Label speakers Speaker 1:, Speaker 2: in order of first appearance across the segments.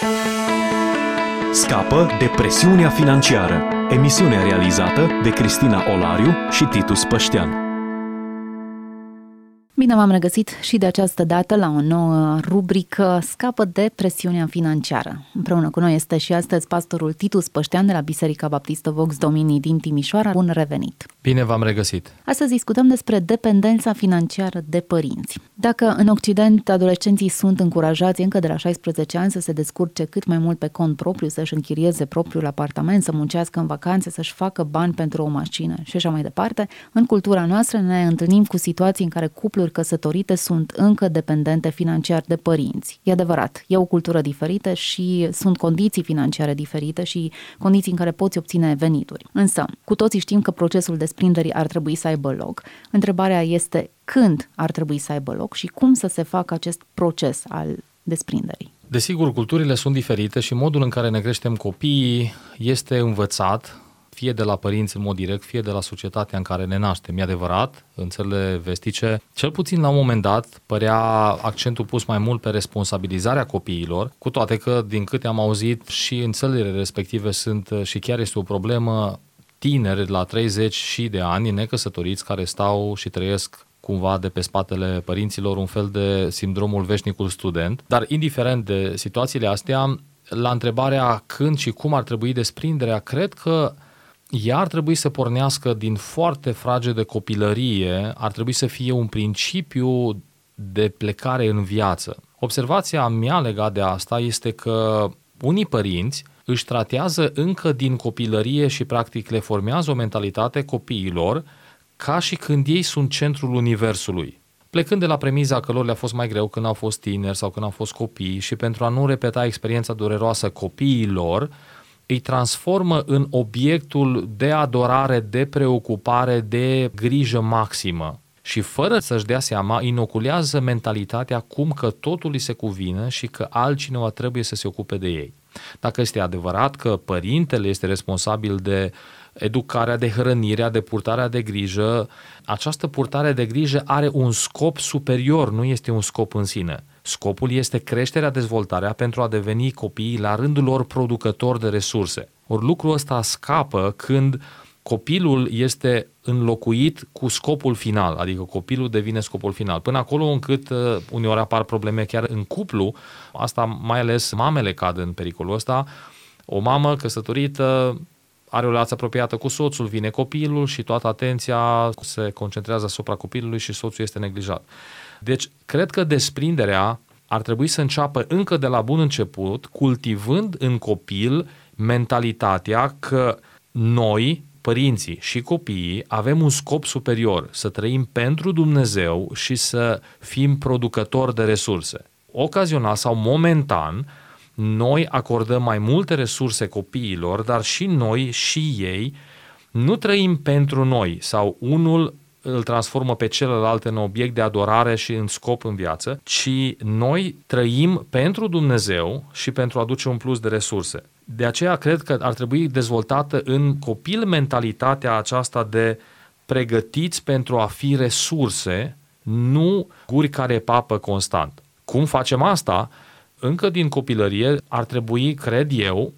Speaker 1: Scapă de presiunea financiară. Emisiune realizată de Cristina Olariu și Titus Păștean.
Speaker 2: Bine v-am regăsit și de această dată la o nouă rubrică Scapă de presiunea financiară. Împreună cu noi este și astăzi pastorul Titus Păștean de la Biserica Baptistă Vox Domini din Timișoara. Bun revenit!
Speaker 3: Bine v-am regăsit!
Speaker 2: Astăzi discutăm despre dependența financiară de părinți. Dacă în Occident adolescenții sunt încurajați încă de la 16 ani să se descurce cât mai mult pe cont propriu, să-și închirieze propriul apartament, să muncească în vacanțe, să-și facă bani pentru o mașină și așa mai departe, în cultura noastră ne întâlnim cu situații în care cupluri căsătorite sunt încă dependente financiar de părinți. E adevărat, e o cultură diferită și sunt condiții financiare diferite și condiții în care poți obține venituri. Însă, cu toții știm că procesul desprinderii ar trebui să aibă loc. Întrebarea este când ar trebui să aibă loc și cum să se facă acest proces al desprinderii.
Speaker 3: Desigur, culturile sunt diferite și modul în care ne creștem copiii este învățat fie de la părinți în mod direct, fie de la societatea în care ne naștem. E adevărat, în țările vestice, cel puțin la un moment dat, părea accentul pus mai mult pe responsabilizarea copiilor, cu toate că, din câte am auzit, și în țările respective sunt, și chiar este o problemă, tineri la 30 și de ani, necăsătoriți, care stau și trăiesc cumva de pe spatele părinților, un fel de sindromul veșnicul student. Dar, indiferent de situațiile astea, la întrebarea când și cum ar trebui desprinderea, cred că ea ar trebui să pornească din foarte fragedă copilărie, ar trebui să fie un principiu de plecare în viață. Observația mea legată de asta este că unii părinți își tratează încă din copilărie și practic le formează o mentalitate copiilor ca și când ei sunt centrul universului. Plecând de la premiza că lor le-a fost mai greu când au fost tineri sau când au fost copii și pentru a nu repeta experiența dureroasă copiilor, îi transformă în obiectul de adorare, de preocupare, de grijă maximă. Și fără să-și dea seama, inoculează mentalitatea cum că totul îi se cuvine și că altcineva trebuie să se ocupe de ei. Dacă este adevărat că părintele este responsabil de educarea, de hrănirea, de purtarea de grijă, această purtare de grijă are un scop superior, nu este un scop în sine. Scopul este creșterea, dezvoltarea pentru a deveni copiii la rândul lor producători de resurse. Ori lucrul ăsta scapă când copilul este înlocuit cu scopul final, adică copilul devine scopul final. Până acolo încât uneori apar probleme chiar în cuplu, asta mai ales mamele cad în pericolul ăsta. O mamă căsătorită are o relație apropiată cu soțul, vine copilul și toată atenția se concentrează asupra copilului și soțul este neglijat. Deci, cred că desprinderea ar trebui să înceapă încă de la bun început, cultivând în copil mentalitatea că noi, părinții și copiii, avem un scop superior, să trăim pentru Dumnezeu și să fim producători de resurse. Ocazional sau momentan, noi acordăm mai multe resurse copiilor, dar și noi și ei nu trăim pentru noi sau unul îl transformă pe celălalt în obiect de adorare și în scop în viață, ci noi trăim pentru Dumnezeu și pentru a aduce un plus de resurse. De aceea cred că ar trebui dezvoltată în copil mentalitatea aceasta de pregătiți pentru a fi resurse, nu guri care papă constant. Cum facem asta? Încă din copilărie ar trebui, cred eu,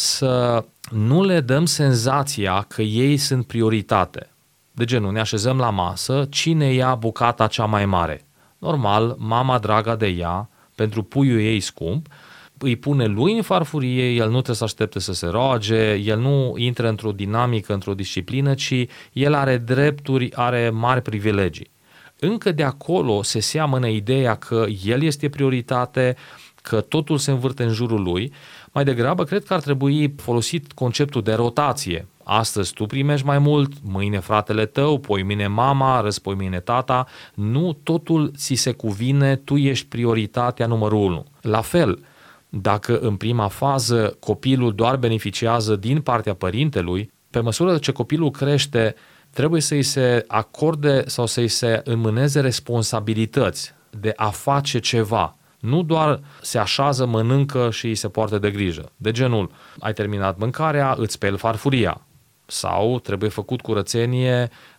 Speaker 3: să nu le dăm senzația că ei sunt prioritate. De genul, ne așezăm la masă, cine ia bucata cea mai mare? Normal, mama dragă de ea, pentru puiul ei scump, îi pune lui în farfurie, el nu trebuie să aștepte să se roage, el nu intră într-o dinamică, într-o disciplină, ci el are drepturi, are mari privilegii. Încă de acolo se seamănă ideea că el este prioritate, că totul se învârte în jurul lui. Mai degrabă, cred că ar trebui folosit conceptul de rotație. Astăzi tu primești mai mult, mâine fratele tău, poimâine mama, răspoimâine tata. Nu totul ți se cuvine, tu ești prioritatea numărul 1. La fel, dacă în prima fază copilul doar beneficiază din partea părintelui, pe măsură ce copilul crește, trebuie să-i se acorde sau să-i se înmâneze responsabilități de a face ceva. Nu doar se așează, mănâncă și îi se poartă de grijă. De genul, ai terminat mâncarea, îți speli farfuria. Sau trebuie făcut curățenie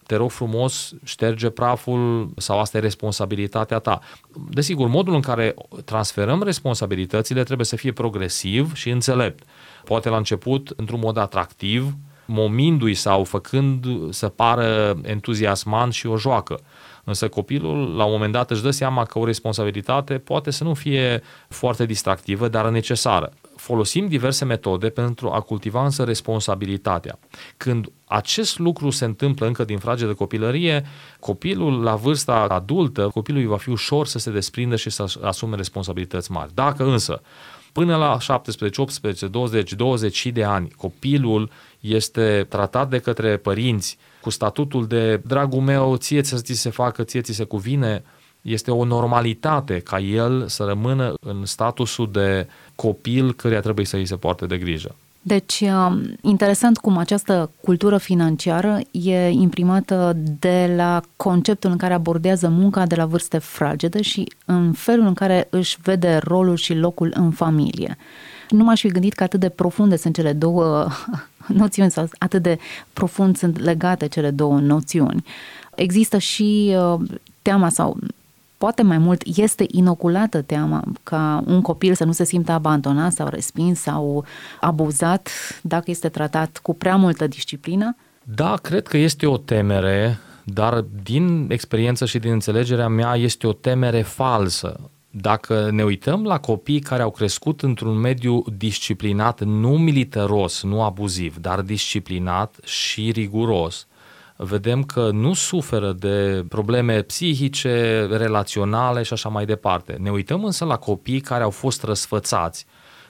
Speaker 3: te rog frumos, șterge praful sau asta e responsabilitatea ta. Desigur, modul în care transferăm responsabilitățile trebuie să fie progresiv și înțelept. Poate la început într-un mod atractiv, momindu-i sau făcând să pară entuziasmant și o joacă. Însă copilul la un moment dat își dă seama că o responsabilitate poate să nu fie foarte distractivă, dar necesară. Folosim diverse metode pentru a cultiva însă responsabilitatea. Când acest lucru se întâmplă încă din fragedă copilărie, copilul la vârsta adultă, copilului va fi ușor să se desprindă și să asume responsabilități mari. Dacă însă până la 17, 18, 20, 20 de ani copilul este tratat de către părinți cu statutul de dragul meu, ție ți se facă, ție ți se cuvine, este o normalitate ca el să rămână în statusul de copil căruia trebuie să îi se poarte de grijă.
Speaker 2: Deci, interesant cum această cultură financiară e imprimată de la conceptul în care abordează munca de la vârste fragede și în felul în care își vede rolul și locul în familie. Nu m-aș fi gândit că atât de profunde sunt cele două noțiuni sau atât de profund sunt legate cele două noțiuni. Există și teama sau poate mai mult este inoculată teama ca un copil să nu se simtă abandonat sau respins sau abuzat dacă este tratat cu prea multă disciplină?
Speaker 3: Da, cred că este o temere, dar din experiență și din înțelegerea mea este o temere falsă. Dacă ne uităm la copii care au crescut într-un mediu disciplinat, nu militaros, nu abuziv, dar disciplinat și riguros, vedem că nu suferă de probleme psihice, relaționale și așa mai departe. Ne uităm însă la copii care au fost răsfățați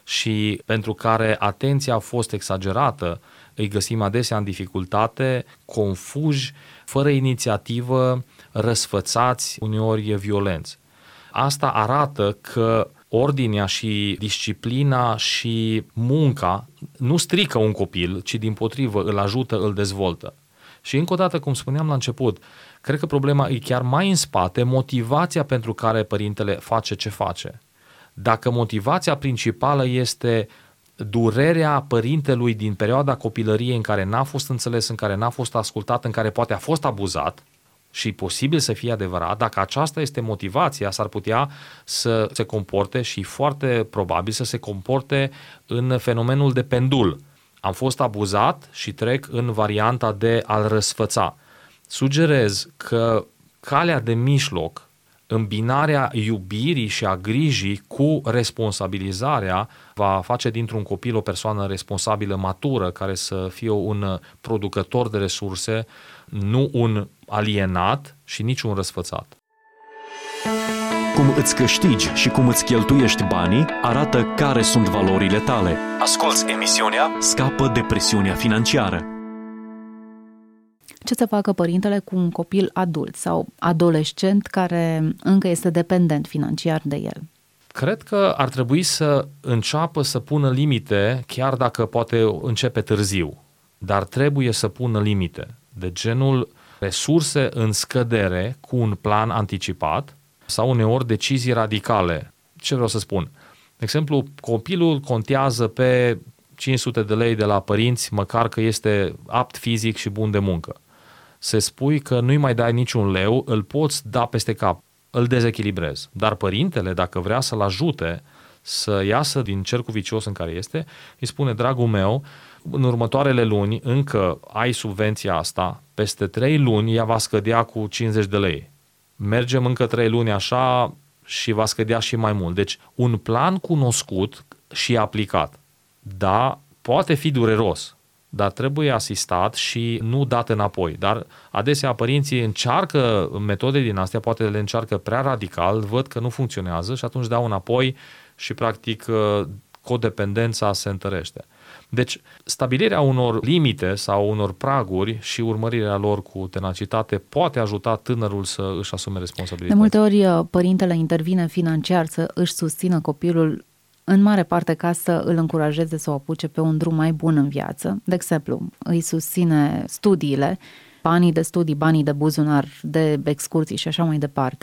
Speaker 3: și pentru care atenția a fost exagerată, îi găsim adesea în dificultate, confuși, fără inițiativă, răsfățați, uneori violenți. Asta arată că ordinea și disciplina și munca nu strică un copil, ci dimpotrivă îl ajută, îl dezvoltă. Și încă o dată, cum spuneam la început, cred că problema e chiar mai în spate, motivația pentru care părintele face ce face. Dacă motivația principală este durerea părintelui din perioada copilăriei în care n-a fost înțeles, în care n-a fost ascultat, în care poate a fost abuzat, și posibil să fie adevărat, dacă aceasta este motivația, s-ar putea să se comporte și foarte probabil să se comporte în fenomenul de pendul. Am fost abuzat și trec în varianta de a-l răsfăța. Sugerez că calea de mijloc, îmbinarea iubirii și a grijii cu responsabilizarea va face dintr-un copil o persoană responsabilă, matură, care să fie un producător de resurse, nu un alienat și nici un răsfățat.
Speaker 1: Cum îți câștigi și cum îți cheltuiești banii arată care sunt valorile tale. Asculți emisiunea Scapă de presiunea financiară.
Speaker 2: Ce să facă părintele cu un copil adult sau adolescent care încă este dependent financiar de el?
Speaker 3: Cred că ar trebui să înceapă să pună limite, chiar dacă poate începe târziu, dar trebuie să pună limite, de genul resurse în scădere cu un plan anticipat sau uneori decizii radicale. Ce vreau să spun? De exemplu, copilul contează pe 500 de lei de la părinți, măcar că este apt fizic și bun de muncă. Se spui că nu-i mai dai niciun leu, îl poți da peste cap, îl dezechilibrezi. Dar părintele, dacă vrea să-l ajute să iasă din cercul vicios în care este, îi spune, dragul meu, în următoarele luni încă ai subvenția asta, peste 3 luni ea va scădea cu 50 de lei. Mergem încă 3 luni așa și va scădea și mai mult. Deci un plan cunoscut și aplicat. Da, poate fi dureros, dar trebuie asistat și nu dat înapoi. Dar adesea părinții încearcă metode din astea, poate le încearcă prea radical, văd că nu funcționează și atunci dau înapoi și practic codependența se întărește. Deci, stabilirea unor limite sau unor praguri și urmărirea lor cu tenacitate poate ajuta tânărul să își asume responsabilitatea.
Speaker 2: De multe ori, părintele intervine financiar să își susțină copilul în mare parte ca să îl încurajeze să o apuce pe un drum mai bun în viață. De exemplu, îi susține studiile, banii de studii, banii de buzunar, de excursii și așa mai departe,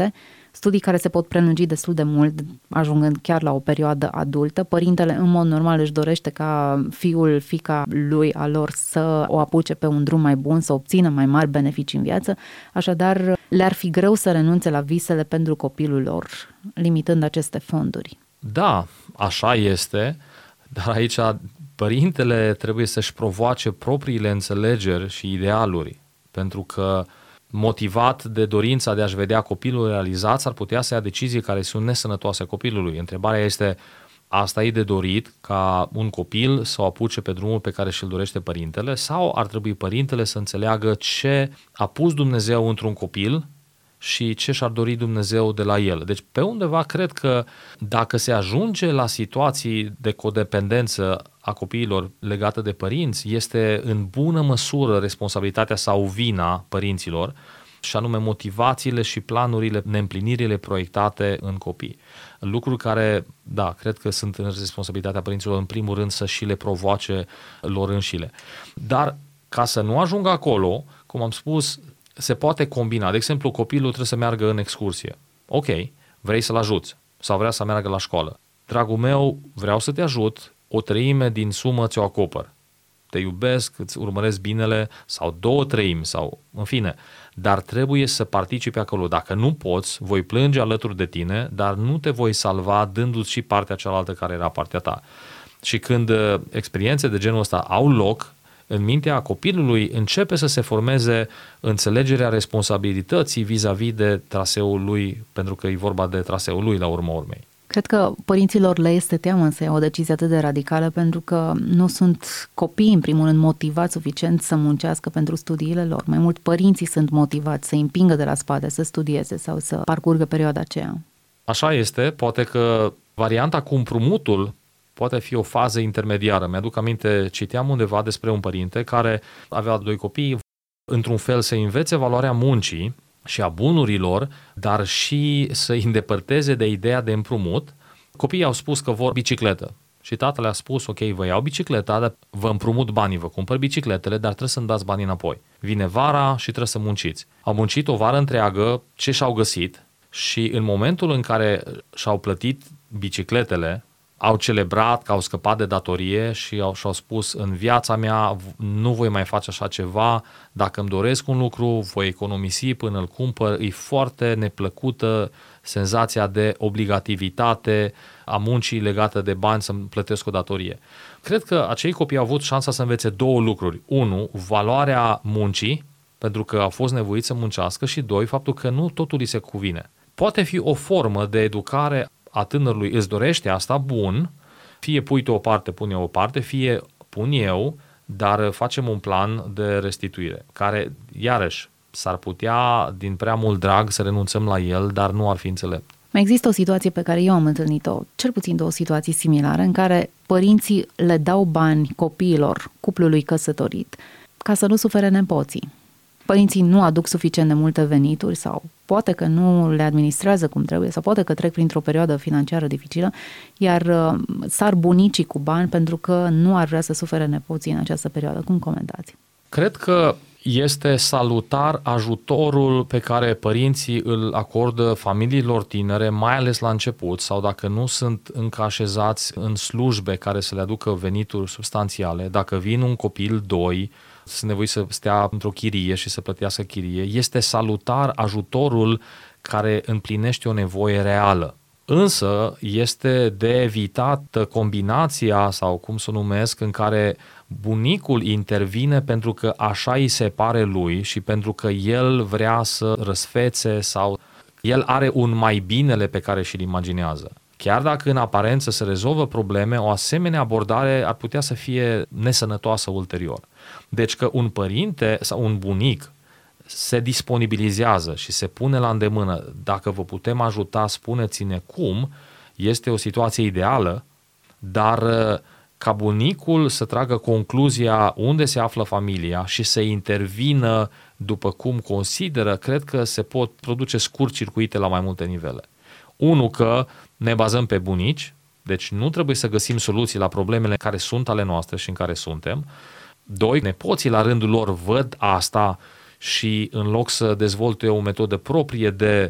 Speaker 2: studii care se pot prelungi destul de mult, ajungând chiar la o perioadă adultă. Părintele, în mod normal, își dorește ca fiul, fiica lui, a lor să o apuce pe un drum mai bun, să obțină mai mari beneficii în viață, așadar le-ar fi greu să renunțe la visele pentru copilul lor, limitând aceste fonduri.
Speaker 3: Da, așa este, dar aici părintele trebuie să-și provoace propriile înțelegeri și idealuri, pentru că motivat de dorința de a-și vedea copilul realizat, ar putea să ia decizii care sunt nesănătoase copilului. Întrebarea este, asta e de dorit ca un copil să o apuce pe drumul pe care și-l dorește părintele, sau ar trebui părintele să înțeleagă ce a pus Dumnezeu într-un copil și ce și-ar dori Dumnezeu de la el. Deci pe undeva cred că dacă se ajunge la situații de codependență a copiilor legate de părinți, este în bună măsură responsabilitatea sau vina părinților, și anume motivațiile și planurile, neîmplinirile proiectate în copii. Lucruri care, da, cred că sunt în responsabilitatea părinților în primul rând să și le provoace lor înșile. Dar ca să nu ajungă acolo, cum am spus, se poate combina. De exemplu, copilul trebuie să meargă în excursie. Ok, vrei să-l ajuți sau vrea să meargă la școală. Dragul meu, vreau să te ajut, o treime din sumă ți-o acopăr. Te iubesc, îți urmăresc binele, sau 2/3 sau în fine. Dar trebuie să participi acolo. Dacă nu poți, voi plânge alături de tine, dar nu te voi salva dându-ți și partea cealaltă care era partea ta. Și când experiențe de genul ăsta au loc, în mintea copilului începe să se formeze înțelegerea responsabilității vis-a-vis de traseul lui, pentru că e vorba de traseul lui la urma urmei.
Speaker 2: Cred că părinților le este teamă să ia o decizie atât de radicală pentru că nu sunt copii, în primul rând, motivați suficient să muncească pentru studiile lor. Mai mult părinții sunt motivați să îi împingă de la spate, să studieze sau să parcurgă perioada aceea.
Speaker 3: Așa este, poate că varianta cu împrumutul poate fi o fază intermediară. Mi-aduc aminte, citeam undeva despre un părinte care avea 2 copii, într-un fel să învețe valoarea muncii și a bunurilor, dar și să îi îndepărteze de ideea de împrumut. Copiii au spus că vor bicicletă și tatăl a spus, ok, vă iau bicicleta, dar vă împrumut banii, vă cumpăr bicicletele, dar trebuie să-mi dați banii înapoi. Vine vara și trebuie să munciți. Au muncit o vară întreagă ce și-au găsit și în momentul în care și-au plătit bicicletele, au celebrat că au scăpat de datorie și și-au spus, în viața mea nu voi mai face așa ceva, dacă îmi doresc un lucru, voi economisi până îl cumpăr. E foarte neplăcută senzația de obligativitate a muncii legată de bani să-mi plătesc o datorie. Cred că acei copii au avut șansa să învețe 2 lucruri. 1, valoarea muncii, pentru că au fost nevoiți să muncească, și 2, faptul că nu totul îi se cuvine. Poate fi o formă de educare a tânărului, îți dorește asta, bun, fie pui tu o parte, pun eu o parte, fie pun eu, dar facem un plan de restituire, care, iarăși, s-ar putea, din prea mult drag, să renunțăm la el, dar nu ar fi înțelept.
Speaker 2: Mai există o situație pe care eu am întâlnit-o, cel puțin 2 situații similare, în care părinții le dau bani copiilor cuplului căsătorit ca să nu sufere nepoții. Părinții nu aduc suficient de multe venituri sau poate că nu le administrează cum trebuie sau poate că trec printr-o perioadă financiară dificilă, iar sar bunicii cu bani pentru că nu ar vrea să sufere nepoții în această perioadă. Cum comentați?
Speaker 3: Cred că este salutar ajutorul pe care părinții îl acordă familiilor tinere, mai ales la început, sau dacă nu sunt încă așezați în slujbe care să le aducă venituri substanțiale. Dacă vin un copil, 2, sunt nevoiți să stea într-o chirie și să plătească chirie, este salutar ajutorul care împlinește o nevoie reală. Însă este de evitat combinația, sau cum să o numesc, în care bunicul intervine pentru că așa îi se pare lui și pentru că el vrea să răsfețe sau el are un mai binele pe care și-l imaginează. Chiar dacă în aparență se rezolvă probleme, o asemenea abordare ar putea să fie nesănătoasă ulterior. Deci că un părinte sau un bunic se disponibilizează și se pune la îndemână, dacă vă putem ajuta, spuneți-ne cum, este o situație ideală, dar ca bunicul să tragă concluzia unde se află familia și să intervină după cum consideră, cred că se pot produce scurt-circuite la mai multe nivele. 1, că ne bazăm pe bunici, deci nu trebuie să găsim soluții la problemele care sunt ale noastre și în care suntem. 2, nepoții la rândul lor văd asta și în loc să dezvolte o metodă proprie de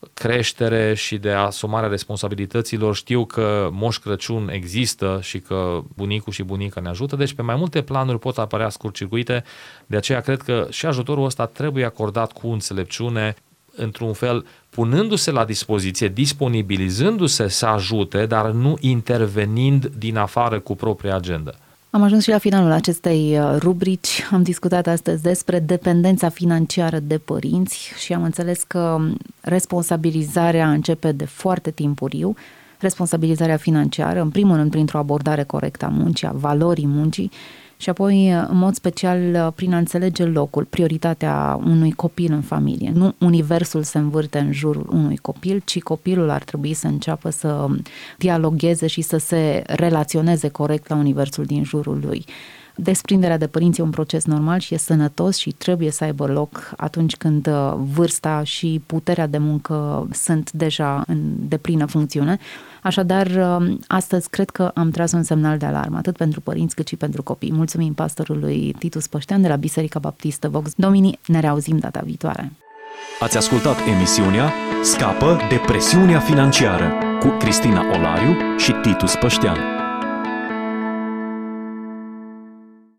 Speaker 3: creștere și de asumarea responsabilităților. Știu că Moș Crăciun există și că bunicul și bunica ne ajută, deci pe mai multe planuri pot apărea scurt-circuite, de aceea cred că și ajutorul ăsta trebuie acordat cu înțelepciune, într-un fel punându-se la dispoziție, disponibilizându-se să ajute, dar nu intervenind din afară cu propria agenda.
Speaker 2: Am ajuns și la finalul acestei rubrici. Am discutat astăzi despre dependența financiară de părinți și am înțeles că responsabilizarea începe de foarte timpuriu, responsabilizarea financiară, în primul rând printr-o abordare corectă a muncii, a valorii muncii și apoi, în mod special, prin a înțelege locul, prioritatea unui copil în familie. Nu universul se învârte în jurul unui copil, ci copilul ar trebui să înceapă să dialogueze și să se relaționeze corect la universul din jurul lui. Desprinderea de părinți e un proces normal și e sănătos și trebuie să aibă loc atunci când vârsta și puterea de muncă sunt deja în deplină funcțiune. Așadar, astăzi cred că am tras un semnal de alarmă, atât pentru părinți cât și pentru copii. Mulțumim pastorului Titus Păștean de la Biserica Baptistă Vox Domini. Ne reauzim data viitoare.
Speaker 1: Ați ascultat emisiunea Scapă de presiunea financiară cu Cristina Olariu și Titus Păștean.